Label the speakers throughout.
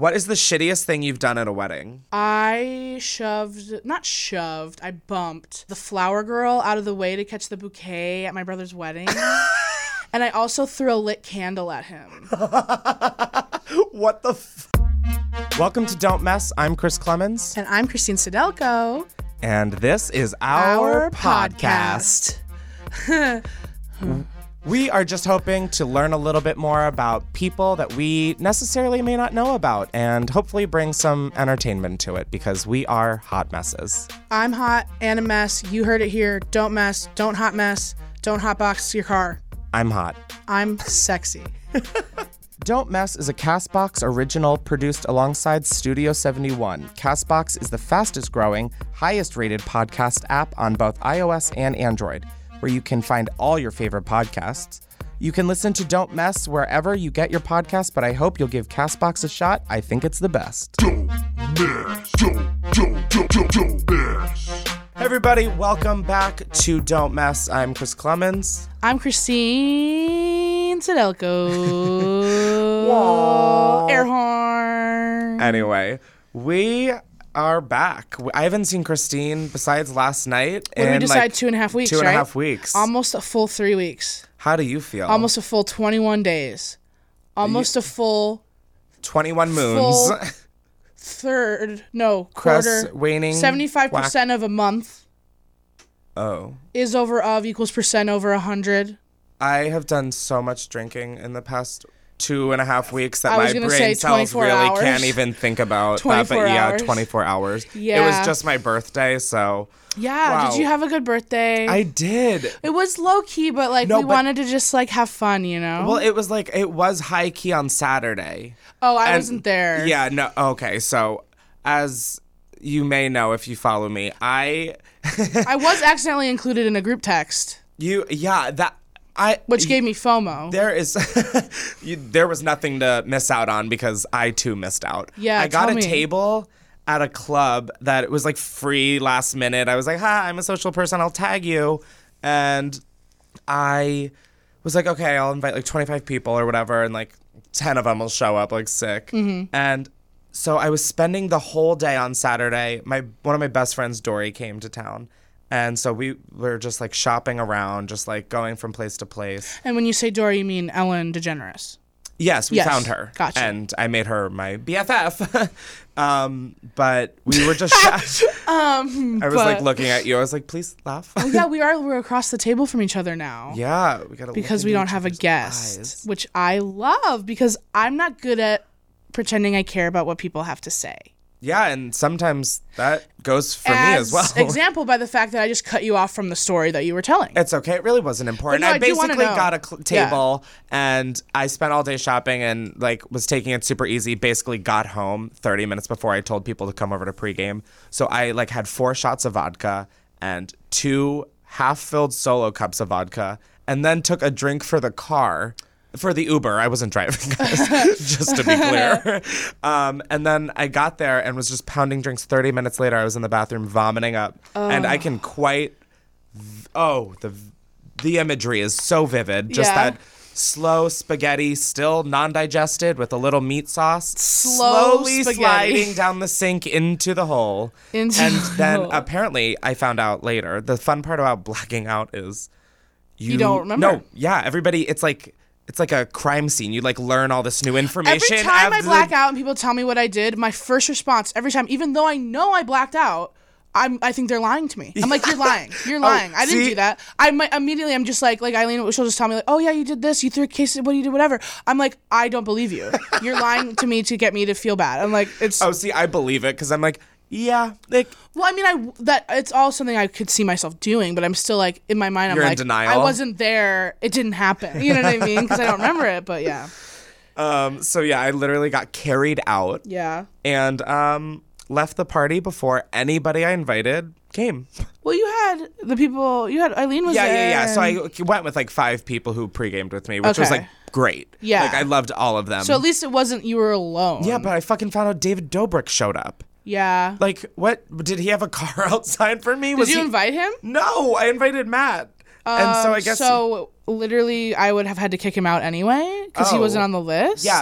Speaker 1: What is the shittiest thing you've done at a wedding?
Speaker 2: I bumped the flower girl out of the way to catch the bouquet at my brother's wedding. And I also threw a lit candle at him.
Speaker 1: What the Welcome to Don't Mess. I'm Chris Clemens.
Speaker 2: And I'm Christine Sidelko.
Speaker 1: And this is our podcast. We are just hoping to learn a little bit more about people that we necessarily may not know about and hopefully bring some entertainment to it because we are hot messes.
Speaker 2: I'm hot and a mess. You heard it here. Don't mess. Don't hot mess. Don't hotbox your car.
Speaker 1: I'm hot.
Speaker 2: I'm sexy.
Speaker 1: Don't Mess is a CastBox original produced alongside Studio 71. CastBox is the fastest growing, highest rated podcast app on both iOS and Android, where you can find all your favorite podcasts. You can listen to Don't Mess wherever you get your podcasts, but I hope you'll give CastBox a shot. I think it's the best.
Speaker 3: Don't mess. Don't mess.
Speaker 1: Hey everybody, welcome back to Don't Mess. I'm Chris Clemens.
Speaker 2: I'm Christine Sidelko. Air horn.
Speaker 1: Anyway, we are back. I haven't seen Christine besides last night.
Speaker 2: What did we decide? 2.5 weeks, right?
Speaker 1: 2.5 weeks.
Speaker 2: Almost a full 3 weeks.
Speaker 1: How do you feel?
Speaker 2: Almost a full 21 days. Almost a full
Speaker 1: 21 moons.
Speaker 2: Full quarter.
Speaker 1: Crest waning.
Speaker 2: 75% of a month.
Speaker 1: Oh.
Speaker 2: Is over of equals percent over 100.
Speaker 1: I have done so much drinking in the past 2.5 weeks that
Speaker 2: I was
Speaker 1: my
Speaker 2: gonna
Speaker 1: brain
Speaker 2: say
Speaker 1: cells
Speaker 2: 24
Speaker 1: really
Speaker 2: hours.
Speaker 1: can't even think about that.
Speaker 2: 24
Speaker 1: But yeah,
Speaker 2: hours.
Speaker 1: 24 hours.
Speaker 2: Yeah.
Speaker 1: It was just my birthday, so.
Speaker 2: Yeah.
Speaker 1: Wow.
Speaker 2: Did you have a good birthday?
Speaker 1: I did.
Speaker 2: It was low key, but we wanted to just have fun, you know?
Speaker 1: Well, it was high key on Saturday.
Speaker 2: Oh, I wasn't there.
Speaker 1: Yeah, no. Okay, so as you may know if you follow me,
Speaker 2: I was accidentally included in a group text. Which gave me FOMO.
Speaker 1: There was nothing to miss out on because I too missed out.
Speaker 2: Yeah,
Speaker 1: I got
Speaker 2: tell
Speaker 1: a
Speaker 2: me.
Speaker 1: table at a club that was free last minute. I was like, hi, I'm a social person, I'll tag you. And I was like, okay, I'll invite 25 people or whatever, and 10 of them will show up sick.
Speaker 2: Mm-hmm.
Speaker 1: And so I was spending the whole day on Saturday. One of my best friends, Dory, came to town. And so we were just shopping around, just going from place to place.
Speaker 2: And when you say Dory, you mean Ellen DeGeneres?
Speaker 1: Yes, we found her.
Speaker 2: Gotcha.
Speaker 1: And I made her my BFF. But we were just I was looking at you. I was like, please laugh.
Speaker 2: Oh yeah, we're across the table from each other now.
Speaker 1: Yeah, we gotta
Speaker 2: because
Speaker 1: look
Speaker 2: we
Speaker 1: into
Speaker 2: don't
Speaker 1: each
Speaker 2: have a
Speaker 1: other's
Speaker 2: guest,
Speaker 1: eyes.
Speaker 2: which I love because I'm not good at pretending I care about what people have to say.
Speaker 1: Yeah, and sometimes that goes for me as well.
Speaker 2: Example by the fact that I just cut you off from the story that you were telling.
Speaker 1: It's okay. It really wasn't important.
Speaker 2: But no,
Speaker 1: I
Speaker 2: I do wanna
Speaker 1: basically
Speaker 2: know.
Speaker 1: got a table and I spent all day shopping and was taking it super easy. Basically got home 30 minutes before I told people to come over to pregame. So I had 4 shots of vodka and 2 half-filled solo cups of vodka and then took a drink for the car. For the Uber. I wasn't driving, guys, just to be clear. And then I got there and was just pounding drinks. 30 minutes later, I was in the bathroom vomiting up. And I can quite... the imagery is so vivid. Just that slow spaghetti, still non-digested with a little meat sauce. Slowly
Speaker 2: spaghetti.
Speaker 1: sliding down the sink into the hole. And then apparently, I found out later, the fun part about blacking out is...
Speaker 2: You don't remember?
Speaker 1: No, yeah, everybody, it's like a crime scene. You learn all this new information.
Speaker 2: Every time I black out and people tell me what I did, my first response every time, even though I know I blacked out, I think they're lying to me. I'm like, you're lying. You're lying. I didn't do that. I'm just like Eileen, she'll just tell me oh yeah, you did this, you threw a case of what you did, whatever. I'm like, I don't believe you. You're lying to me to get me to feel bad. I'm like, it's.
Speaker 1: Oh, see, I believe it because I'm like, yeah.
Speaker 2: Well, I mean, that it's all something I could see myself doing, but I'm still in my mind,
Speaker 1: You're
Speaker 2: I'm
Speaker 1: in denial?
Speaker 2: I wasn't there. It didn't happen. You know what I mean? Because I don't remember it, but yeah.
Speaker 1: So yeah, I literally got carried out.
Speaker 2: Yeah.
Speaker 1: And left the party before anybody I invited came.
Speaker 2: Well, you had Eileen was there.
Speaker 1: Yeah. So I went with 5 people who pre-gamed with me, which was great.
Speaker 2: Yeah.
Speaker 1: I loved all of them.
Speaker 2: So at least it wasn't you were alone.
Speaker 1: Yeah, but I fucking found out David Dobrik showed up.
Speaker 2: Yeah.
Speaker 1: What? Did he have a car outside for me?
Speaker 2: Did you invite him?
Speaker 1: No, I invited Matt. And so I guess...
Speaker 2: So literally I would have had to kick him out anyway because he wasn't on the list?
Speaker 1: Yeah.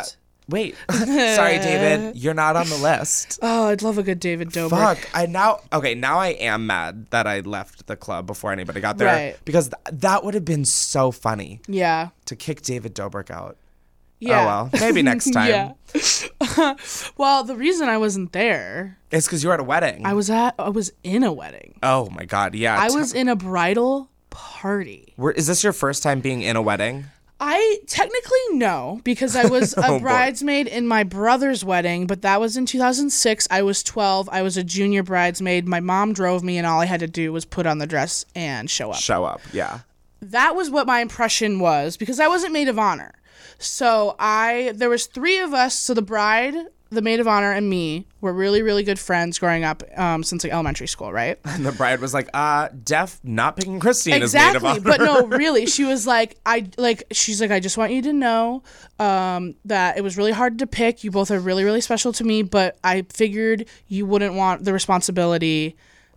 Speaker 1: Wait. Sorry, David. You're not on the list.
Speaker 2: Oh, I'd love a good David Dobrik.
Speaker 1: Fuck. Now I am mad that I left the club before anybody got there.
Speaker 2: Right.
Speaker 1: Because that would have been so funny
Speaker 2: Yeah.
Speaker 1: to kick David Dobrik out.
Speaker 2: Yeah.
Speaker 1: Oh, well. Maybe next time.
Speaker 2: Yeah. Well, the reason I wasn't there,
Speaker 1: It's because you were at a wedding.
Speaker 2: I was in a wedding.
Speaker 1: Oh, my God. Yeah.
Speaker 2: I was in a bridal party.
Speaker 1: Is this your first time being in a wedding?
Speaker 2: I technically no, because I was a
Speaker 1: boy.
Speaker 2: bridesmaid in my brother's wedding, but that was in 2006. I was 12. I was a junior bridesmaid. My mom drove me, and all I had to do was put on the dress and show up.
Speaker 1: Show up. Yeah.
Speaker 2: That was what my impression was, because I wasn't maid of honor. So there was 3 of us. So the bride, the maid of honor, and me were really, really good friends growing up since like elementary school, right?
Speaker 1: And the bride was like, Def, not picking Christine
Speaker 2: Exactly,
Speaker 1: as maid of honor.
Speaker 2: but no, really, she was like, she's like, I just want you to know that it was really hard to pick. You both are really, really special to me, but I figured you wouldn't want the responsibility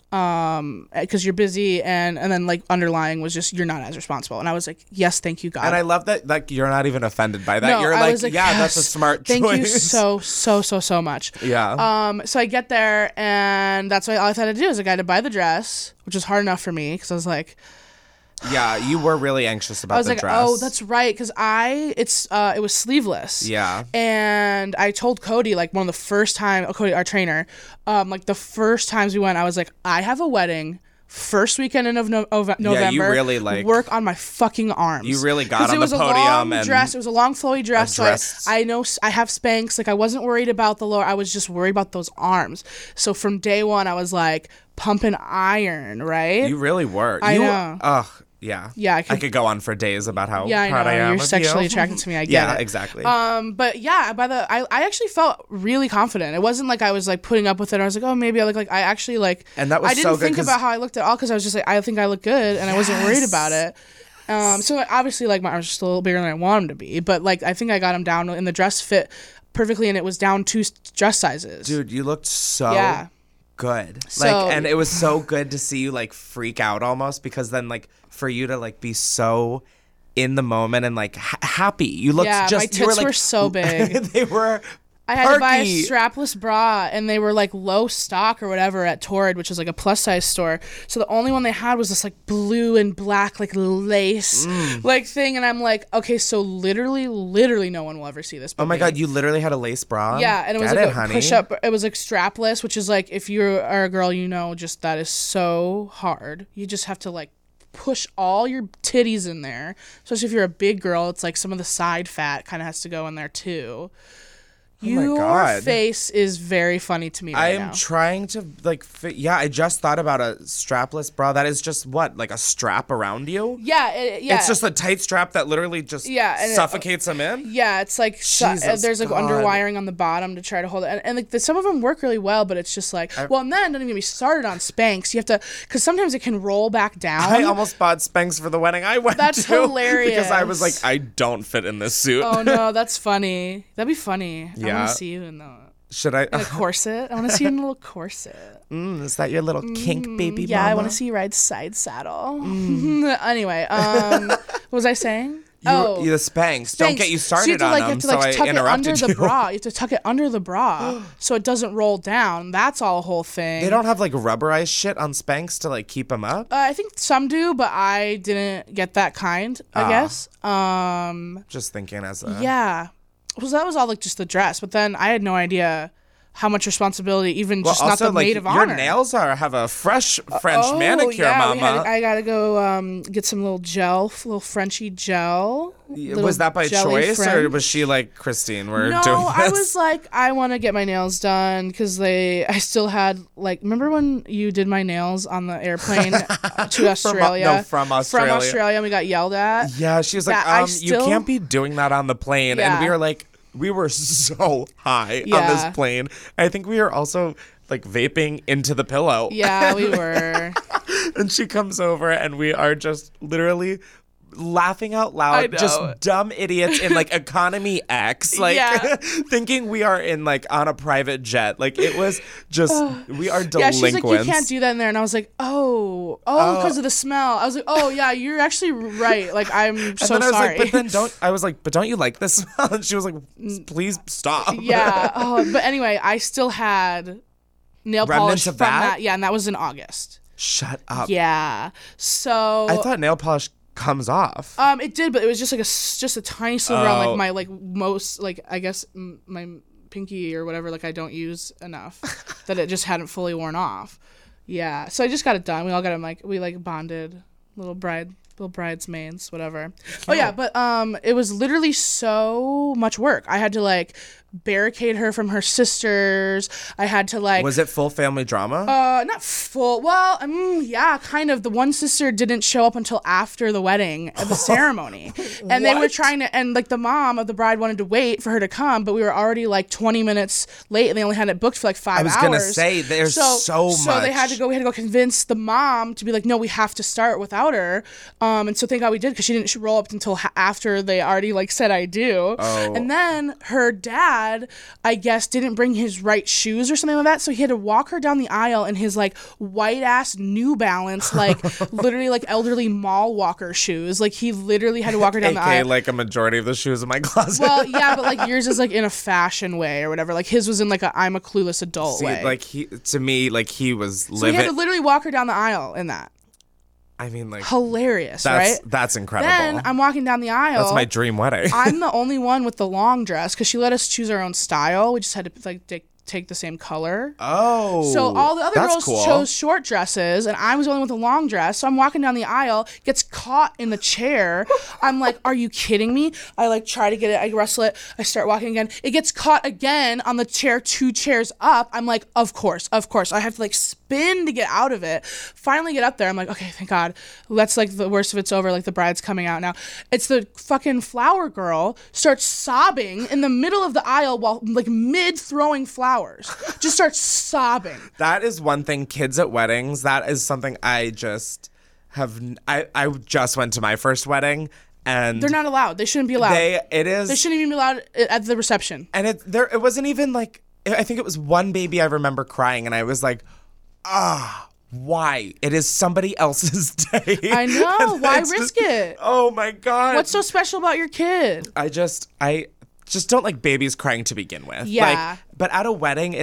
Speaker 2: because you're busy, and then like underlying was just you're not as responsible. And I was like, yes, thank you, God.
Speaker 1: And I love that, like, you're not even offended by that.
Speaker 2: No,
Speaker 1: You're
Speaker 2: I
Speaker 1: like,
Speaker 2: was like,
Speaker 1: yeah,
Speaker 2: yes,
Speaker 1: that's a smart choice.
Speaker 2: Thank you so much.
Speaker 1: Yeah.
Speaker 2: So I get there, and that's why all I had to do is I got to buy the dress, which was hard enough for me because I was like,
Speaker 1: Yeah, you were really anxious about
Speaker 2: I was
Speaker 1: the
Speaker 2: like,
Speaker 1: dress.
Speaker 2: oh, that's right, because it was sleeveless.
Speaker 1: Yeah.
Speaker 2: And I told Cody, like, one of the first time, Cody, our trainer, like the first times we went, I was like, I have a wedding first weekend in November.
Speaker 1: Yeah, you really, like,
Speaker 2: work on my fucking arms.
Speaker 1: You really got on
Speaker 2: it was
Speaker 1: the
Speaker 2: a
Speaker 1: podium
Speaker 2: long
Speaker 1: and
Speaker 2: dress. It was a long flowy dress. So
Speaker 1: dress.
Speaker 2: I know I have Spanx. Like, I wasn't worried about the lower. I was just worried about those arms. So from day one, I was like pumping iron, right?
Speaker 1: You really were.
Speaker 2: I know.
Speaker 1: Ugh. Yeah.
Speaker 2: Yeah,
Speaker 1: I could go on for days about how
Speaker 2: Yeah, I
Speaker 1: proud
Speaker 2: know.
Speaker 1: I am
Speaker 2: You're
Speaker 1: of
Speaker 2: sexually
Speaker 1: you.
Speaker 2: attracted to me. I get
Speaker 1: Yeah,
Speaker 2: it.
Speaker 1: exactly.
Speaker 2: But yeah, I actually felt really confident. It wasn't like I was like putting up with it. I was like, oh, maybe I look like I actually like.
Speaker 1: And that was
Speaker 2: I didn't
Speaker 1: so good
Speaker 2: think
Speaker 1: 'cause-
Speaker 2: about how I looked at all because I was just like, I think I look good, and I wasn't worried about it. So obviously, like, my arms are still a little bigger than I want them to be, but like I think I got them down, and the dress fit perfectly, and it was down 2 dress sizes.
Speaker 1: Dude, you looked so
Speaker 2: Yeah.
Speaker 1: good.
Speaker 2: So-
Speaker 1: Like, and it was so good to see you like freak out almost, because then like for you to like be so in the moment and like happy. You looked
Speaker 2: Yeah,
Speaker 1: just
Speaker 2: my tits
Speaker 1: you were, like,
Speaker 2: were so big.
Speaker 1: They were
Speaker 2: I had to buy a
Speaker 1: perky.
Speaker 2: strapless bra, and they were like low stock or whatever at Torrid, which is like a plus size store. So the only one they had was this like blue and black like lace like thing, and I'm like, okay, so literally no one will ever see this. But
Speaker 1: Oh my
Speaker 2: me.
Speaker 1: God, you literally had a lace bra on?
Speaker 2: Yeah, and it was
Speaker 1: Get
Speaker 2: like
Speaker 1: it,
Speaker 2: a
Speaker 1: honey.
Speaker 2: push up. It was like strapless, which is like if you are a girl, you know, just that is so hard. You just have to like push all your titties in there, especially if you're a big girl. It's like some of the side fat kind of has to go in there too.
Speaker 1: my
Speaker 2: Your
Speaker 1: God.
Speaker 2: face is very funny to me
Speaker 1: I
Speaker 2: right
Speaker 1: am
Speaker 2: now.
Speaker 1: trying to like yeah, I just thought about a strapless bra that is just what, like a strap around you?
Speaker 2: Yeah, yeah.
Speaker 1: It's just a tight strap that literally just
Speaker 2: Yeah, and
Speaker 1: suffocates them in?
Speaker 2: yeah, it's like
Speaker 1: Jesus
Speaker 2: there's like
Speaker 1: God.
Speaker 2: underwiring on the bottom to try to hold it, and like some of them work really well, but it's just like well, and then don't even get me started on Spanx. You have to, because sometimes it can roll back down.
Speaker 1: I almost bought Spanx for the wedding I went
Speaker 2: That's
Speaker 1: to.
Speaker 2: hilarious.
Speaker 1: Because I was like, I don't fit in this suit.
Speaker 2: Oh no, that's funny. That'd be funny. I
Speaker 1: Yeah.
Speaker 2: want to see you in the
Speaker 1: Should I?
Speaker 2: in a corset. I want to see you in a little corset.
Speaker 1: Is that your little kink, baby
Speaker 2: Yeah,
Speaker 1: mama?
Speaker 2: I want to see you ride side saddle. Anyway, what was I saying?
Speaker 1: You the Spanx. Don't get you started
Speaker 2: so you
Speaker 1: on
Speaker 2: have to,
Speaker 1: them,
Speaker 2: like, you have to,
Speaker 1: so
Speaker 2: tuck
Speaker 1: I
Speaker 2: it under
Speaker 1: interrupted
Speaker 2: the
Speaker 1: you.
Speaker 2: bra. You have to tuck it under the bra so it doesn't roll down. That's all a whole thing.
Speaker 1: They don't have like rubberized shit on Spanx to like keep them up?
Speaker 2: I think some do, but I didn't get that kind. I guess.
Speaker 1: Just thinking as a...
Speaker 2: Yeah. Well, that was all like just the dress, but then I had no idea how much responsibility, even
Speaker 1: Well,
Speaker 2: just not
Speaker 1: also,
Speaker 2: the
Speaker 1: like,
Speaker 2: maid of
Speaker 1: your
Speaker 2: honor.
Speaker 1: nails have a fresh French manicure, mama.
Speaker 2: I gotta go get some little Frenchy gel.
Speaker 1: Was that by
Speaker 2: jelly
Speaker 1: choice, or
Speaker 2: French.
Speaker 1: was she like, Christine, we're
Speaker 2: No,
Speaker 1: doing this?
Speaker 2: I was like, I want to get my nails done because I still had like, remember when you did my nails on the airplane to Australia?
Speaker 1: from Australia.
Speaker 2: From Australia, and we got yelled at.
Speaker 1: Yeah, she was like,
Speaker 2: That I
Speaker 1: you
Speaker 2: still-
Speaker 1: can't be doing that on the plane.
Speaker 2: Yeah.
Speaker 1: And we were like, we were so high on
Speaker 2: Yeah.
Speaker 1: this plane. I think we were also like vaping into the pillow.
Speaker 2: Yeah, we were.
Speaker 1: And she comes over and we are just literally laughing out
Speaker 2: I
Speaker 1: loud,
Speaker 2: know.
Speaker 1: just dumb idiots in like economy X, like
Speaker 2: Yeah.
Speaker 1: thinking we are in like on a private jet. Like it was just we are
Speaker 2: Yeah,
Speaker 1: delinquents.
Speaker 2: she's like, you can't do that in there. And I was like, oh, because of the smell. I was like, oh, yeah, you're actually right. Like, I'm so
Speaker 1: And then I was
Speaker 2: sorry.
Speaker 1: like, but don't you like this smell? And she was like, please stop.
Speaker 2: Yeah. Oh, but anyway, I still had nail
Speaker 1: Remnants
Speaker 2: polish
Speaker 1: of
Speaker 2: from
Speaker 1: that?
Speaker 2: Yeah, and that was in August.
Speaker 1: Shut up.
Speaker 2: Yeah. So
Speaker 1: I thought nail polish comes off.
Speaker 2: it did, but it was just like just a tiny sliver on
Speaker 1: Oh.
Speaker 2: like my like most like I guess my pinky or whatever, like I don't use enough that it just hadn't fully worn off. Yeah. So I just got it done. We all got it we like bonded, little bridesmaids, whatever. Oh yeah, but it was literally so much work. I had to like barricade her from her sisters. I had to like
Speaker 1: Was it full family drama?
Speaker 2: not full. Well, yeah, kind of. The one sister didn't show up until after the wedding at the ceremony, and they were
Speaker 1: What?
Speaker 2: trying to. And like the mom of the bride wanted to wait for her to come, but we were already like 20 minutes late, and they only had it booked for like 5 hours.
Speaker 1: I was gonna say there's so much.
Speaker 2: So they had to go. We had to go convince the mom to be like, no, we have to start without her. And so thank God we did, because she didn't roll up until after they already like said I do.
Speaker 1: Oh.
Speaker 2: And then her dad, I guess, didn't bring his right shoes or something like that, so he had to walk her down the aisle in his like white ass New Balance, like literally like elderly mall walker shoes. Like he literally had to walk her down the
Speaker 1: AKA
Speaker 2: aisle.
Speaker 1: like a majority of the shoes in my closet.
Speaker 2: Well, yeah, but like yours is like in a fashion way or whatever. Like his was in like a I'm a clueless adult
Speaker 1: See,
Speaker 2: way.
Speaker 1: like he was
Speaker 2: so he had to
Speaker 1: living.
Speaker 2: literally walk her down the aisle in that.
Speaker 1: I mean, like
Speaker 2: Hilarious,
Speaker 1: that's
Speaker 2: right?
Speaker 1: that's incredible.
Speaker 2: Then I'm walking down the aisle.
Speaker 1: That's my dream wedding.
Speaker 2: I'm the only one with the long dress because she let us choose our own style. We just had to like take the same color.
Speaker 1: Oh,
Speaker 2: So all the other
Speaker 1: that's
Speaker 2: girls
Speaker 1: cool.
Speaker 2: chose short dresses, and I was the only one with a long dress. So I'm walking down the aisle, gets caught in the chair. I'm like, "Are you kidding me?" I like try to get it. I wrestle it. I start walking again. It gets caught again on the chair, 2 chairs up. I'm like, "Of course." I have to like spin to get out of it. Finally get up there. I'm like, "Okay, thank God. That's like the worst of it's over. Like the bride's coming out now." It's the fucking flower girl starts sobbing in the middle of the aisle while like mid throwing flowers. Just starts sobbing.
Speaker 1: That is one thing. Kids at weddings. That is something I just have. I just went to my first wedding, and
Speaker 2: They're not allowed. They shouldn't be allowed.
Speaker 1: They
Speaker 2: They shouldn't even be allowed at the reception.
Speaker 1: and it wasn't even like. I think it was one baby I remember crying, and I was like, why? It is somebody else's day.
Speaker 2: I know.
Speaker 1: And
Speaker 2: Why
Speaker 1: it's
Speaker 2: risk
Speaker 1: just-
Speaker 2: it?
Speaker 1: Oh my god.
Speaker 2: What's so special about your kid?
Speaker 1: I just don't like babies crying to begin with.
Speaker 2: Yeah.
Speaker 1: Like, but at a wedding,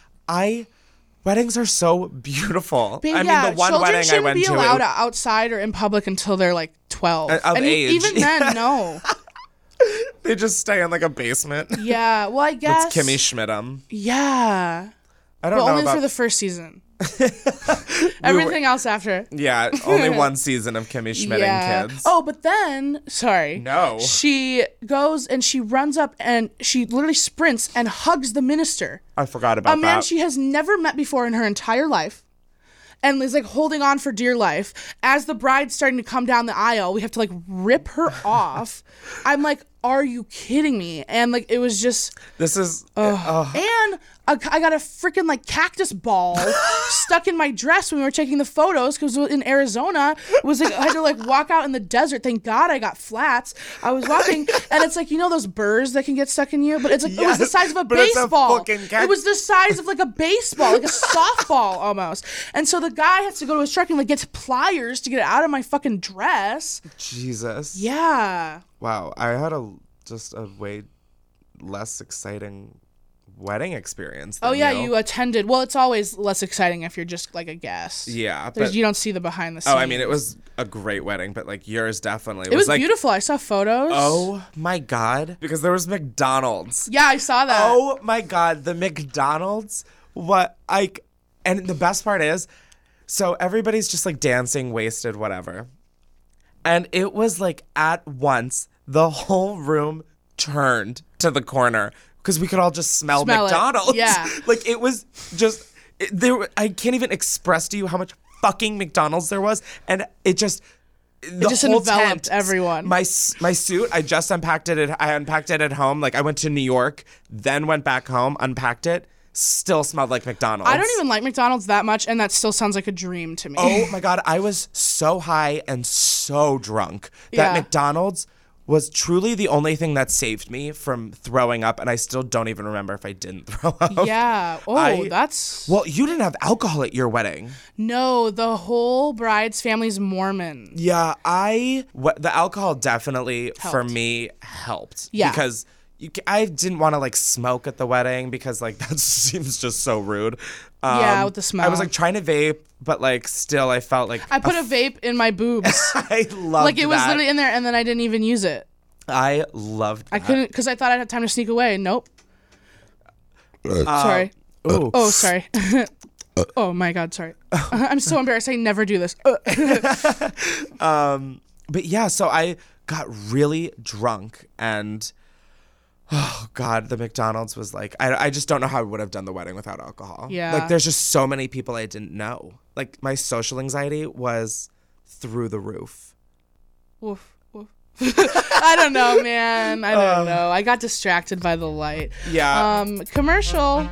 Speaker 1: weddings are so beautiful.
Speaker 2: But
Speaker 1: I
Speaker 2: yeah,
Speaker 1: mean, the one
Speaker 2: children
Speaker 1: wedding I
Speaker 2: shouldn't
Speaker 1: went
Speaker 2: be
Speaker 1: to.
Speaker 2: allowed outside or in public until they're like 12.
Speaker 1: Of
Speaker 2: and
Speaker 1: age.
Speaker 2: even then, no.
Speaker 1: They just stay in like a basement.
Speaker 2: Yeah. Well, I guess.
Speaker 1: That's Kimmy Schmidtum.
Speaker 2: Yeah.
Speaker 1: I don't
Speaker 2: But
Speaker 1: know
Speaker 2: only
Speaker 1: about.
Speaker 2: for the first season. Everything else after.
Speaker 1: Yeah, only one season of Kimmy Schmidting kids.
Speaker 2: Oh, but then, sorry.
Speaker 1: No.
Speaker 2: She goes and she runs up and she literally sprints and hugs the minister.
Speaker 1: I forgot about
Speaker 2: A man
Speaker 1: that.
Speaker 2: she has never met before in her entire life. And is like holding on for dear life. As the bride's starting to come down the aisle, we have to like rip her off. I'm like, are you kidding me? And like, it was just.
Speaker 1: This is.
Speaker 2: And I got a freaking like cactus ball stuck in my dress when we were taking the photos because in Arizona. It was like I had to like walk out in the desert. Thank God I got flats. I was walking and it's like, you know those burrs that can get stuck in you, but it's like it was the
Speaker 1: Yes,
Speaker 2: size of a
Speaker 1: but it's a
Speaker 2: baseball.
Speaker 1: fucking
Speaker 2: It was the size of like a baseball, like a softball almost. And so the guy has to go to his truck and like get pliers to get it out of my fucking dress.
Speaker 1: Jesus.
Speaker 2: Yeah.
Speaker 1: Wow. I had just a way less exciting wedding experience. Than
Speaker 2: Oh yeah, you attended. Well, it's always less exciting if you're just like a guest.
Speaker 1: Yeah, but
Speaker 2: You don't see the behind the scenes.
Speaker 1: oh, I mean, it was a great wedding, but like yours definitely
Speaker 2: It was
Speaker 1: like
Speaker 2: beautiful. I saw photos.
Speaker 1: Oh my god, because there was McDonald's.
Speaker 2: Yeah, I saw that.
Speaker 1: Oh my god, the McDonald's. And the best part is, so everybody's just like dancing, wasted, whatever. And it was like at once the whole room turned to the corner because we could all just smell
Speaker 2: it.
Speaker 1: McDonald's.
Speaker 2: Yeah.
Speaker 1: Like it was just I can't even express to you how much fucking McDonald's there was, and it just. The
Speaker 2: just
Speaker 1: whole
Speaker 2: enveloped
Speaker 1: tent,
Speaker 2: everyone.
Speaker 1: My suit, I just unpacked it. I unpacked it at home. Like I went to New York, then went back home, unpacked it. still smelled like McDonald's.
Speaker 2: I don't even like McDonald's that much, and that still sounds like a dream to me.
Speaker 1: Oh my God, I was so high and so drunk that
Speaker 2: Yeah.
Speaker 1: McDonald's was truly the only thing that saved me from throwing up, and I still don't even remember if I didn't throw up.
Speaker 2: Yeah. Oh, that's...
Speaker 1: Well, you didn't have alcohol at your wedding.
Speaker 2: No, the whole bride's family's Mormon.
Speaker 1: Yeah, the alcohol definitely for
Speaker 2: Helped.
Speaker 1: me helped.
Speaker 2: Yeah.
Speaker 1: Because I didn't want to like smoke at the wedding because like that seems just so rude.
Speaker 2: Yeah, with the smell.
Speaker 1: I was like trying to vape, but like still I felt like
Speaker 2: I put a vape in my boobs.
Speaker 1: I loved
Speaker 2: Like, it was
Speaker 1: that.
Speaker 2: literally in there, and then I didn't even use it.
Speaker 1: I loved that.
Speaker 2: I couldn't, because I thought I'd have time to sneak away. Nope. Sorry.
Speaker 1: Ooh.
Speaker 2: Oh, sorry. Oh my God, sorry. I'm so embarrassed. I never do this.
Speaker 1: But yeah, so I got really drunk and oh God, the McDonald's was like, I just don't know how I would have done the wedding without alcohol.
Speaker 2: Yeah.
Speaker 1: Like there's just so many people I didn't know. Like my social anxiety was through the roof.
Speaker 2: Woof, woof. I don't know, man. I don't know. I got distracted by the light.
Speaker 1: Yeah.
Speaker 2: Commercial.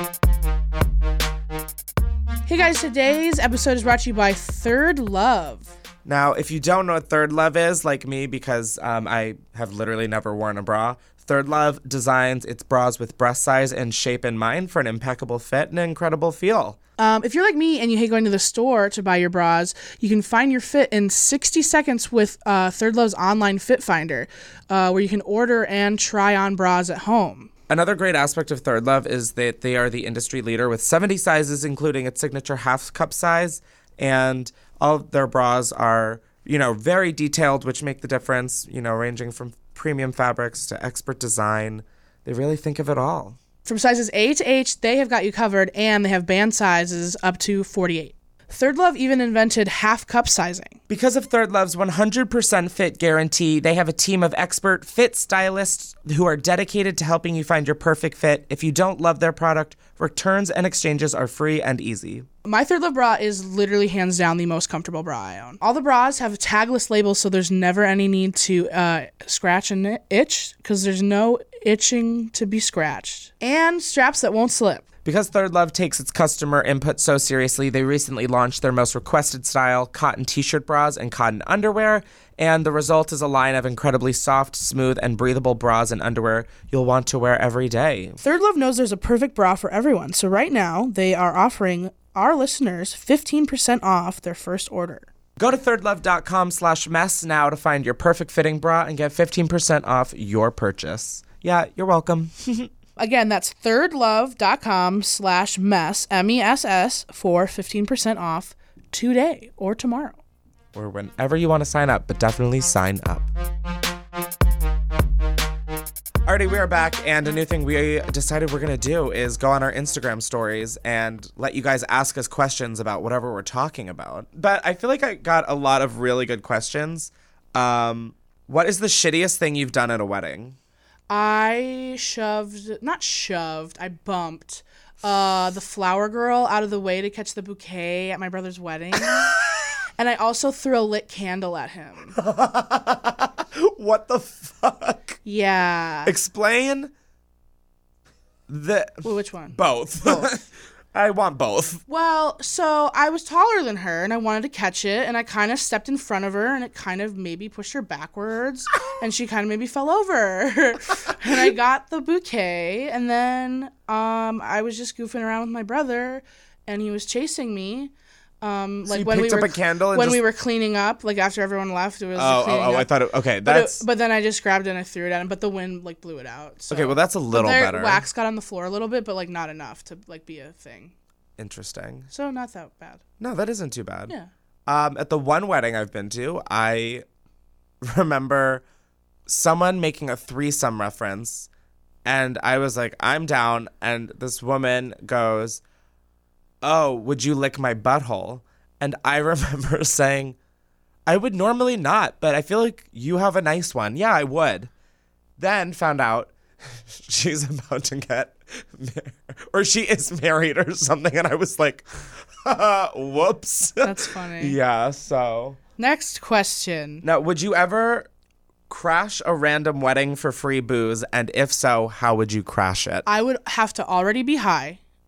Speaker 2: Hey guys, today's episode is brought to you by Third Love.
Speaker 1: Now, if you don't know what Third Love is, like me, because I have literally never worn a bra, Third Love designs its bras with breast size and shape in mind for an impeccable fit and an incredible feel.
Speaker 2: If you're like me and you hate going to the store to buy your bras, you can find your fit in 60 seconds with Third Love's online fit finder, where you can order and try on bras at home.
Speaker 1: Another great aspect of Third Love is that they are the industry leader with 70 sizes, including its signature half cup size. And all of their bras are, very detailed, which make the difference, ranging from premium fabrics to expert design. They really think of it all.
Speaker 2: From sizes A to H, they have got you covered, and they have band sizes up to 48. Third Love even invented half cup sizing.
Speaker 1: Because of Third Love's 100% fit guarantee, they have a team of expert fit stylists who are dedicated to helping you find your perfect fit. If you don't love their product, returns and exchanges are free and easy.
Speaker 2: My Third Love bra is literally hands down the most comfortable bra I own. All the bras have tagless labels, so there's never any need to scratch and itch, because there's no itching to be scratched. And straps that won't slip.
Speaker 1: Because Third Love takes its customer input so seriously, they recently launched their most requested style, cotton t-shirt bras and cotton underwear, and the result is a line of incredibly soft, smooth, and breathable bras and underwear you'll want to wear every day.
Speaker 2: Third Love knows there's a perfect bra for everyone, so right now they are offering our listeners 15% off their first order.
Speaker 1: Go to thirdlove.com/mess now to find your perfect fitting bra and get 15% off your purchase. Yeah, you're welcome.
Speaker 2: Again, that's thirdlove.com/mess, MESS, for 15% off today or tomorrow.
Speaker 1: Or whenever you want to sign up, but definitely sign up. Alrighty, we are back, and a new thing we decided we're going to do is go on our Instagram stories and let you guys ask us questions about whatever we're talking about. But I feel like I got a lot of really good questions. What is the shittiest thing you've done at a wedding?
Speaker 2: I bumped the flower girl out of the way to catch the bouquet at my brother's wedding. And I also threw a lit candle at him.
Speaker 1: What the fuck?
Speaker 2: Yeah.
Speaker 1: Explain
Speaker 2: Well, which one?
Speaker 1: both. I want both.
Speaker 2: Well, so I was taller than her, and I wanted to catch it, and I kind of stepped in front of her, and it kind of maybe pushed her backwards, and she kind of maybe fell over. And I got the bouquet, and then I was just goofing around with my brother, and he was chasing me.
Speaker 1: So you picked up a candle and
Speaker 2: we were cleaning up, like after everyone left, it was cleaning up.
Speaker 1: I thought okay, that's
Speaker 2: but then I just grabbed it and I threw it at him, but the wind like blew it out. So.
Speaker 1: okay. Well, that's a little better.
Speaker 2: Wax got on the floor a little bit, but like not enough to like be a thing.
Speaker 1: Interesting.
Speaker 2: So not that bad.
Speaker 1: No, that isn't too bad.
Speaker 2: Yeah.
Speaker 1: At the one wedding I've been to, I remember someone making a threesome reference, and I was like, I'm down, and this woman goes, oh, would you lick my butthole? And I remember saying, I would normally not, but I feel like you have a nice one. Yeah, I would. Then found out she's about to get married, or she is married or something. And I was like, whoops.
Speaker 2: That's funny.
Speaker 1: Yeah, so.
Speaker 2: Next question.
Speaker 1: Now, would you ever crash a random wedding for free booze? And if so, how would you crash it?
Speaker 2: I would have to already be high.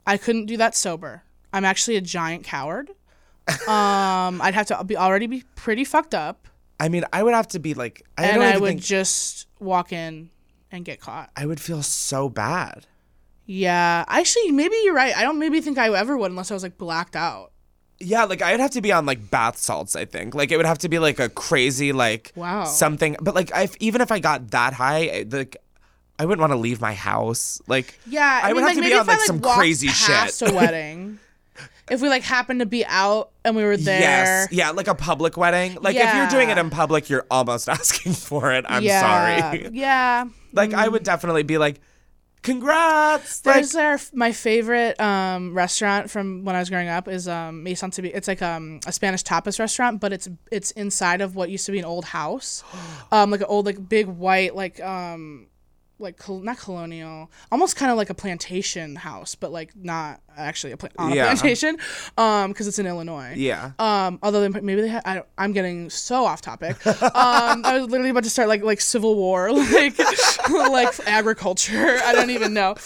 Speaker 2: I couldn't do that sober. I'm actually a giant coward. I'd have to already be pretty fucked up.
Speaker 1: I mean, I would have to be like,
Speaker 2: I would just walk in and get caught.
Speaker 1: I would feel so bad.
Speaker 2: Yeah, actually, maybe you're right. I don't maybe think I ever would unless I was like blacked out.
Speaker 1: Yeah, like I'd have to be on like bath salts, I think. Like it would have to be like a crazy like something. But like even if I got that high, like I wouldn't want to leave my house. Like
Speaker 2: yeah,
Speaker 1: I would have to be on like some crazy shit.
Speaker 2: A wedding. If we like happened to be out and we were there.
Speaker 1: Yes. Yeah, like a public wedding. Like if you're doing it in public, you're almost asking for it. I'm sorry.
Speaker 2: Yeah.
Speaker 1: Like I would definitely be like, congrats.
Speaker 2: There's my favorite restaurant from when I was growing up is Maison to be. It's like a Spanish tapas restaurant, but it's inside of what used to be an old house, like an old like big white not colonial, almost kind of like a plantation house, but like not actually a plantation, because it's in Illinois.
Speaker 1: Yeah.
Speaker 2: Although maybe they had, I'm getting so off topic. I was literally about to start like Civil War, like agriculture. I don't even know.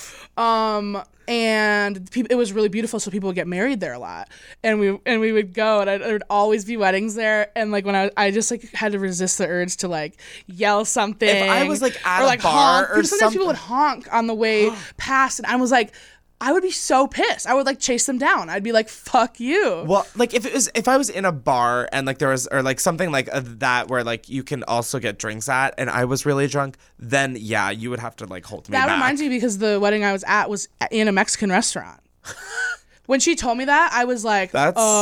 Speaker 2: And it was really beautiful, so people would get married there a lot, and we would go, and there would always be weddings there, and like when I just like had to resist the urge to like yell something. If
Speaker 1: I was like at
Speaker 2: or,
Speaker 1: a bar
Speaker 2: honk,
Speaker 1: or something,
Speaker 2: sometimes people would honk on the way past, and I was like, I would be so pissed. I would like chase them down. I'd be like, "Fuck you."
Speaker 1: Well, like if I was in a bar and like there was or like something like that where like you can also get drinks at, and I was really drunk, then yeah, you would have to like hold me back.
Speaker 2: That reminds me because the wedding I was at was in a Mexican restaurant. When she told me that, I was like,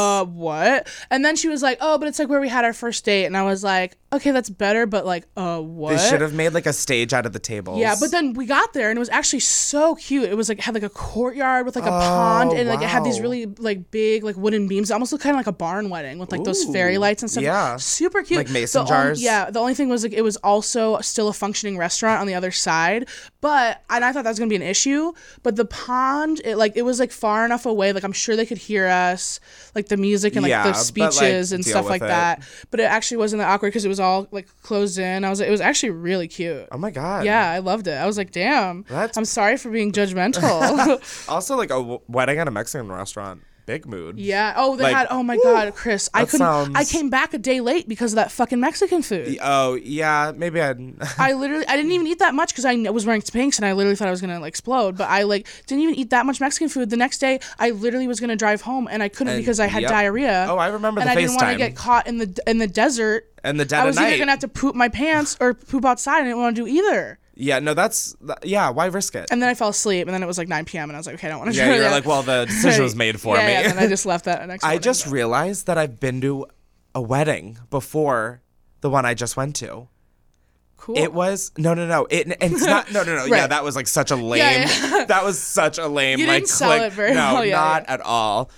Speaker 2: what? And then she was like, oh, but it's like where we had our first date. And I was like, okay, that's better, but like, what?
Speaker 1: They should have made like a stage out of the tables.
Speaker 2: Yeah, but then we got there and it was actually so cute. It was like, had like a courtyard with like a pond, and like it had these really like big like wooden beams. It almost looked kind of like a barn wedding with like those fairy lights and stuff.
Speaker 1: Yeah.
Speaker 2: Super cute.
Speaker 1: Like mason jars.
Speaker 2: The only thing was like it was also still a functioning restaurant on the other side. And I thought that was gonna be an issue. But the pond, it was like far enough away, like I'm sure they could hear us, like the music and like the speeches and stuff like that. But it actually wasn't that awkward because it was all like closed in. It was actually really cute.
Speaker 1: Oh my god.
Speaker 2: Yeah, I loved it. I was like, damn. I'm sorry for being judgmental.
Speaker 1: Also, like a wedding at a Mexican restaurant. Big mood.
Speaker 2: Yeah. Oh, they had. Oh my god, Chris. I came back a day late because of that fucking Mexican food.
Speaker 1: Oh yeah, maybe I didn't
Speaker 2: even eat that much because I was wearing Spanx and I literally thought I was gonna like explode. But I like didn't even eat that much Mexican food. The next day, I literally was gonna drive home and I couldn't because I had diarrhea.
Speaker 1: Oh, I remember the FaceTime.
Speaker 2: And I didn't want to get caught in the desert.
Speaker 1: And the dead
Speaker 2: I was
Speaker 1: of night.
Speaker 2: either gonna have to poop my pants or poop outside. I didn't want to do either.
Speaker 1: Yeah, no, why risk it?
Speaker 2: And then I fell asleep, and then it was like 9 p.m., and I was like, okay, I don't want to do
Speaker 1: that. Yeah, you're
Speaker 2: that.
Speaker 1: like, well, the decision was made for me.
Speaker 2: Yeah, and then I just left that next morning.
Speaker 1: I just realized that I've been to a wedding before the one I just went to.
Speaker 2: Cool.
Speaker 1: It was, no. It's not, no.
Speaker 2: Right.
Speaker 1: Yeah, that was like such a lame, that was such a lame,
Speaker 2: you
Speaker 1: like,
Speaker 2: didn't sell it very well.
Speaker 1: No, not at all.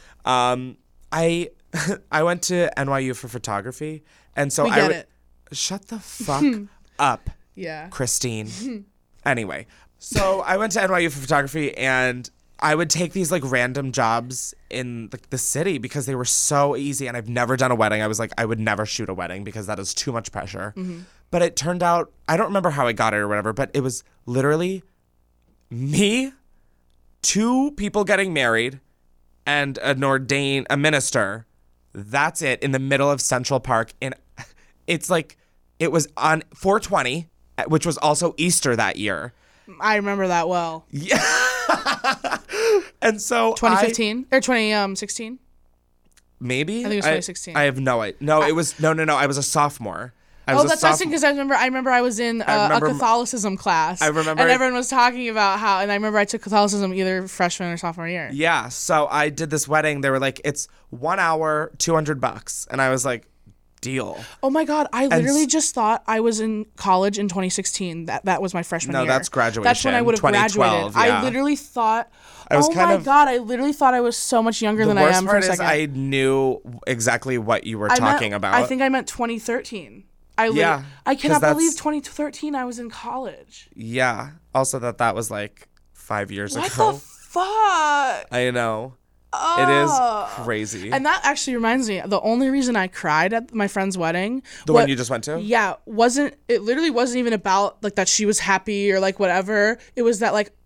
Speaker 1: I went to NYU for photography, and so shut the fuck up.
Speaker 2: Yeah.
Speaker 1: Christine. Anyway, so I went to NYU for photography, and I would take these like random jobs in the city because they were so easy, and I've never done a wedding. I was like, I would never shoot a wedding because that is too much pressure. Mm-hmm. But it turned out, I don't remember how I got it or whatever, but it was literally me, 2 people getting married, and a minister. That's it, in the middle of Central Park. And it's like, it was on 4/20, which was also Easter that year.
Speaker 2: I remember that well.
Speaker 1: Yeah. And so
Speaker 2: 2015 or 2016?
Speaker 1: Maybe?
Speaker 2: I think it was 2016.
Speaker 1: I have no idea. No, it was no. I was a sophomore.
Speaker 2: That's interesting because I remember I was in a Catholicism class.
Speaker 1: I remember,
Speaker 2: and everyone was talking about how, and I remember I took Catholicism either freshman or sophomore year.
Speaker 1: Yeah, so I did this wedding. They were like, it's 1 hour, $200, and I was like, deal.
Speaker 2: Oh my god, I literally just thought I was in college in 2016. That was my freshman year.
Speaker 1: No, that's graduation.
Speaker 2: That's when I would have graduated.
Speaker 1: Yeah.
Speaker 2: I literally thought, I literally thought I was so much younger than I am for a second.
Speaker 1: The worst part is I knew exactly what you were talking about.
Speaker 2: I think I meant 2013. I cannot believe 2013 I was in college.
Speaker 1: Yeah. Also that was like 5 years ago.
Speaker 2: What the fuck?
Speaker 1: I know. Oh. It is crazy.
Speaker 2: And that actually reminds me, the only reason I cried at my friend's wedding.
Speaker 1: The one you just went to?
Speaker 2: Yeah. It literally wasn't even about like that she was happy or like whatever. It was that like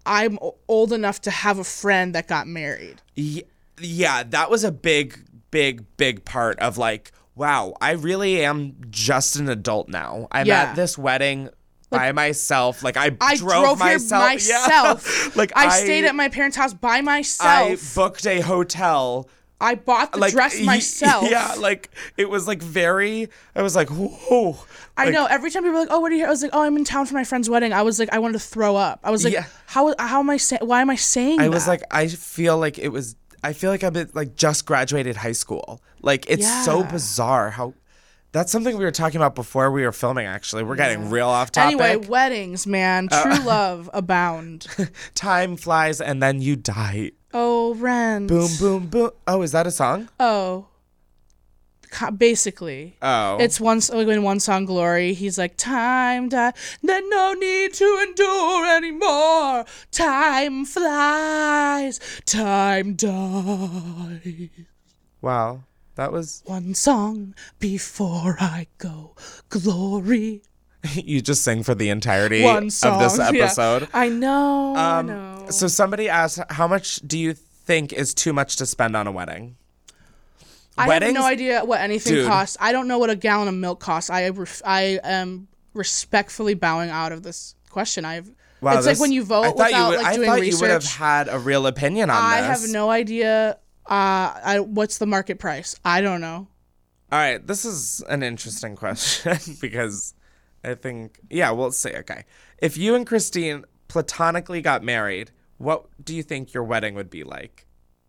Speaker 2: I'm old enough to have a friend that got married.
Speaker 1: Yeah, that was a big part of like, wow, I really am just an adult now. I'm at this wedding by myself. Like I drove myself.
Speaker 2: Here myself.
Speaker 1: Yeah. Like
Speaker 2: I stayed at my parents' house by myself.
Speaker 1: I booked a hotel.
Speaker 2: I bought the dress myself.
Speaker 1: Yeah, like it was like I was like, whoa.
Speaker 2: I know. Every time people were like, "Oh, what are you here?" I was like, "Oh, I'm in town for my friend's wedding." I was like, I wanted to throw up. I was like, how am I saying? Why am I saying that?
Speaker 1: I was like, I feel like I'm like just graduated high school. Like it's so bizarre how. That's something we were talking about before we were filming. Actually, we're getting real off topic.
Speaker 2: Anyway, weddings, man, true love abound.
Speaker 1: Time flies and then you die.
Speaker 2: Oh, Rent.
Speaker 1: Boom, boom, boom. Oh, is that a song?
Speaker 2: Oh. Basically.
Speaker 1: Oh.
Speaker 2: It's in one song, Glory, he's like, time dies, there's no need to endure anymore. Time flies, time dies.
Speaker 1: Wow. That was...
Speaker 2: One song before I go, Glory.
Speaker 1: You just sing for the entirety
Speaker 2: One song,
Speaker 1: of this episode.
Speaker 2: Yeah. I know.
Speaker 1: So somebody asked, how much do you think is too much to spend on a wedding?
Speaker 2: I have no idea what anything costs. I don't know what a gallon of milk costs. I am respectfully bowing out of this question. It's like when you vote without doing research.
Speaker 1: I thought you would have had a real opinion on this.
Speaker 2: I have no idea. What's the market price? I don't know.
Speaker 1: All right, this is an interesting question because I think, we'll say, okay. If you and Christine platonically got married, what do you think your wedding would be like?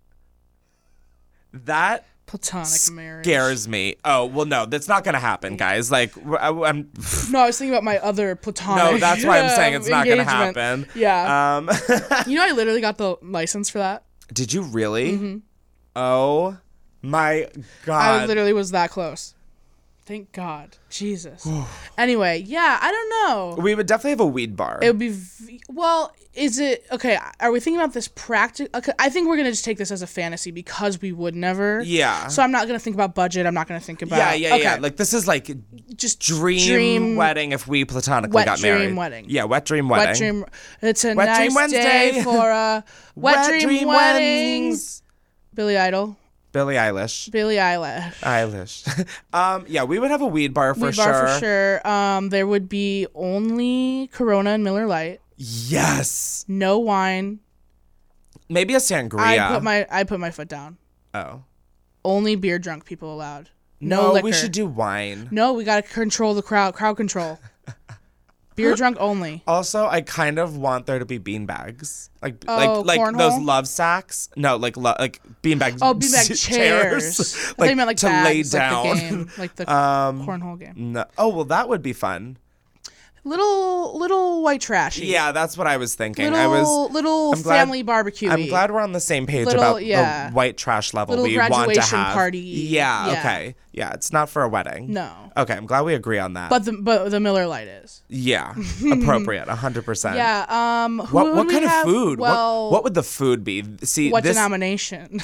Speaker 1: That
Speaker 2: platonic marriage
Speaker 1: scares me. Oh, well, no, that's not going to happen, guys. Like, I'm...
Speaker 2: No, I was thinking about my other platonic
Speaker 1: No, that's why I'm saying it's not going to happen.
Speaker 2: Yeah. You know, I literally got the license for that.
Speaker 1: Did you really?
Speaker 2: Mm-hmm.
Speaker 1: Oh, my God.
Speaker 2: I literally was that close. Thank God. Jesus. Anyway, yeah, I don't know.
Speaker 1: We would definitely have a weed bar.
Speaker 2: It would be... is it... Okay, are we thinking about this practical... Okay, I think we're going to just take this as a fantasy because we would never.
Speaker 1: Yeah.
Speaker 2: So I'm not going to think about budget. I'm not going to think about...
Speaker 1: Yeah. Like, this is like just dream wedding if we platonically got married.
Speaker 2: Wet dream wedding.
Speaker 1: Yeah, wet dream wedding.
Speaker 2: Wet dream... It's a
Speaker 1: Wet
Speaker 2: nice
Speaker 1: Dream Wednesday.
Speaker 2: day for a wet dream wedding.
Speaker 1: weddings.
Speaker 2: Billy Idol.
Speaker 1: Billie Eilish.
Speaker 2: Billie Eilish.
Speaker 1: Yeah, we would have a weed bar for sure.
Speaker 2: Weed bar for sure. There would be only Corona and Miller Lite.
Speaker 1: Yes.
Speaker 2: No wine.
Speaker 1: Maybe a sangria.
Speaker 2: I put my foot down.
Speaker 1: Oh.
Speaker 2: Only beer drunk people allowed. No
Speaker 1: No,
Speaker 2: liquor.
Speaker 1: we should do wine.
Speaker 2: No, we gotta control the crowd. Crowd control. Beer drunk only.
Speaker 1: Also, I kind of want there to be beanbags, like
Speaker 2: cornhole?
Speaker 1: those love sacks. No, like beanbag.
Speaker 2: Oh, beanbag chairs. I thought you meant like
Speaker 1: to
Speaker 2: bags,
Speaker 1: lay down.
Speaker 2: like the game, like the cornhole game.
Speaker 1: No. Oh well, that would be fun.
Speaker 2: Little white trashy.
Speaker 1: Yeah, that's what I was thinking.
Speaker 2: Little family barbecue.
Speaker 1: I'm glad we're on the same page about the white trash level
Speaker 2: little
Speaker 1: we want to
Speaker 2: graduation
Speaker 1: have.
Speaker 2: party.
Speaker 1: Yeah. Okay. Yeah, it's not for a wedding.
Speaker 2: No.
Speaker 1: Okay, I'm glad we agree on that.
Speaker 2: But the Miller Lite is.
Speaker 1: Yeah, appropriate, 100%.
Speaker 2: Yeah.
Speaker 1: What kind of food?
Speaker 2: Well,
Speaker 1: what would the food be? See,
Speaker 2: what denomination?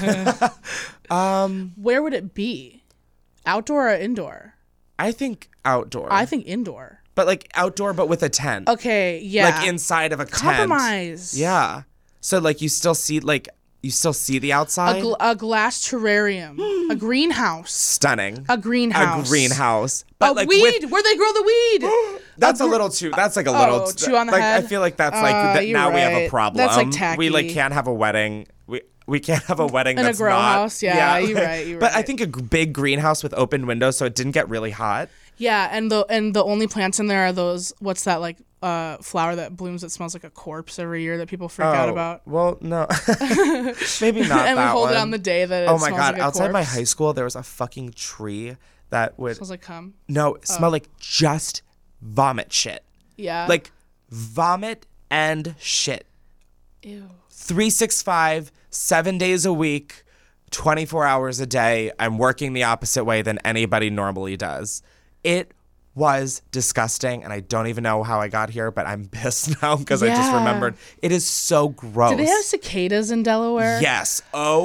Speaker 2: Where would it be? Outdoor or indoor?
Speaker 1: I think outdoor.
Speaker 2: I think indoor.
Speaker 1: But like outdoor, but with a tent.
Speaker 2: Okay, yeah.
Speaker 1: Like inside of a tent.
Speaker 2: Compromise.
Speaker 1: Yeah. So like you still see the outside.
Speaker 2: A glass terrarium. A greenhouse.
Speaker 1: Stunning.
Speaker 2: A greenhouse.
Speaker 1: A greenhouse. But like
Speaker 2: weed. Where they grow the weed.
Speaker 1: That's a little too. That's like a little
Speaker 2: too on the
Speaker 1: like,
Speaker 2: head.
Speaker 1: I feel like that's like now we have a problem.
Speaker 2: That's like tacky.
Speaker 1: We like can't have a wedding. We can't have a wedding
Speaker 2: in
Speaker 1: that's
Speaker 2: a grow
Speaker 1: not.
Speaker 2: house. Yeah, you're right.
Speaker 1: But I think a big greenhouse with open windows so it didn't get really hot.
Speaker 2: Yeah, and the only plants in there are those. What's that like? Flower that blooms that smells like a corpse every year that people freak out about.
Speaker 1: Well, no, maybe not.
Speaker 2: And
Speaker 1: that
Speaker 2: we hold
Speaker 1: one.
Speaker 2: it on the day that.
Speaker 1: Oh my god!
Speaker 2: Like
Speaker 1: outside
Speaker 2: corpse.
Speaker 1: my high school, there was a fucking tree that would.
Speaker 2: Smells like cum.
Speaker 1: No, it smelled like just vomit shit.
Speaker 2: Yeah.
Speaker 1: Like vomit and shit.
Speaker 2: Ew.
Speaker 1: 365, 7 days a week, 24 hours a day. I'm working the opposite way than anybody normally does. It was disgusting, and I don't even know how I got here, but I'm pissed now because I just remembered. It is so gross.
Speaker 2: Do they have cicadas in Delaware?
Speaker 1: Yes. Oh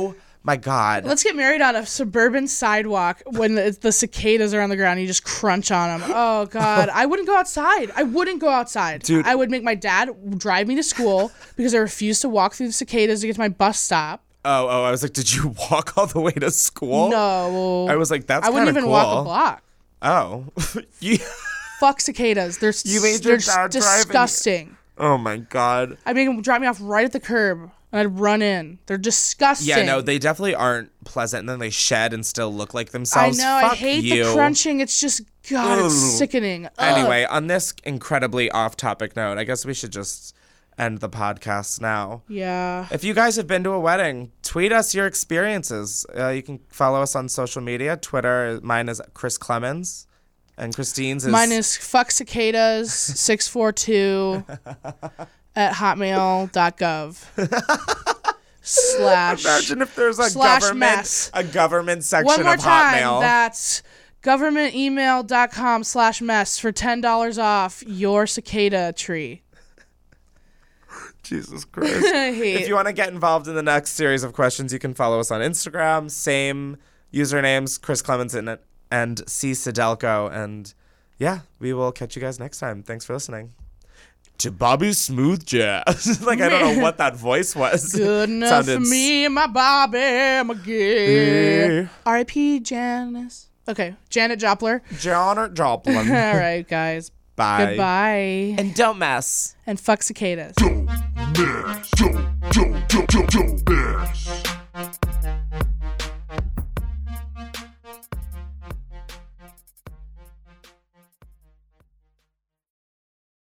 Speaker 1: My God.
Speaker 2: Let's get married on a suburban sidewalk when the cicadas are on the ground and you just crunch on them. Oh, God. I wouldn't go outside.
Speaker 1: Dude.
Speaker 2: I would make my dad drive me to school because I refused to walk through the cicadas to get to my bus stop.
Speaker 1: Oh, I was like, did you walk all the way to school?
Speaker 2: No.
Speaker 1: I was like, that's
Speaker 2: I
Speaker 1: kind of
Speaker 2: wouldn't even walk a block.
Speaker 1: Oh. You-
Speaker 2: Fuck cicadas. They're,
Speaker 1: You made your
Speaker 2: they're
Speaker 1: dad drive and-
Speaker 2: disgusting.
Speaker 1: Oh, my God.
Speaker 2: I make them drop me off right at the curb. And I'd run in. They're disgusting.
Speaker 1: Yeah, no, they definitely aren't pleasant. And then they shed and still look like
Speaker 2: I
Speaker 1: themselves.
Speaker 2: know.
Speaker 1: Fuck
Speaker 2: I hate
Speaker 1: you.
Speaker 2: the crunching. It's just, God,
Speaker 1: Ugh.
Speaker 2: it's sickening. Ugh.
Speaker 1: Anyway, on this incredibly off-topic note, I guess we should just end the podcast now.
Speaker 2: Yeah.
Speaker 1: If you guys have been to a wedding, tweet us your experiences. You can follow us on social media. Twitter, mine is Chris Clemens. And Christine's is...
Speaker 2: Mine is fuckcicadas642 at hotmail.gov.
Speaker 1: Imagine if there's a
Speaker 2: / mess.
Speaker 1: government section
Speaker 2: One more
Speaker 1: of
Speaker 2: time.
Speaker 1: Hotmail.
Speaker 2: That's governmentemail.com/mess for $10 off your cicada tree.
Speaker 1: Jesus Christ.
Speaker 2: I hate
Speaker 1: If you want to get involved in the next series of questions, you can follow us on Instagram. Same usernames, Chris Clemens and C. Sidelko. And yeah, we will catch you guys next time. Thanks for listening. To Bobby's Smooth Jazz. Like, I don't know what that voice was.
Speaker 2: Good enough for me, my Bobby McGee. R.I.P. Janice. Okay, Janet Joplin.
Speaker 1: Janet Joplin.
Speaker 2: All right, guys.
Speaker 1: Bye.
Speaker 2: Goodbye.
Speaker 1: And don't mess.
Speaker 2: And fuck cicadas.
Speaker 3: Don't mess. Don't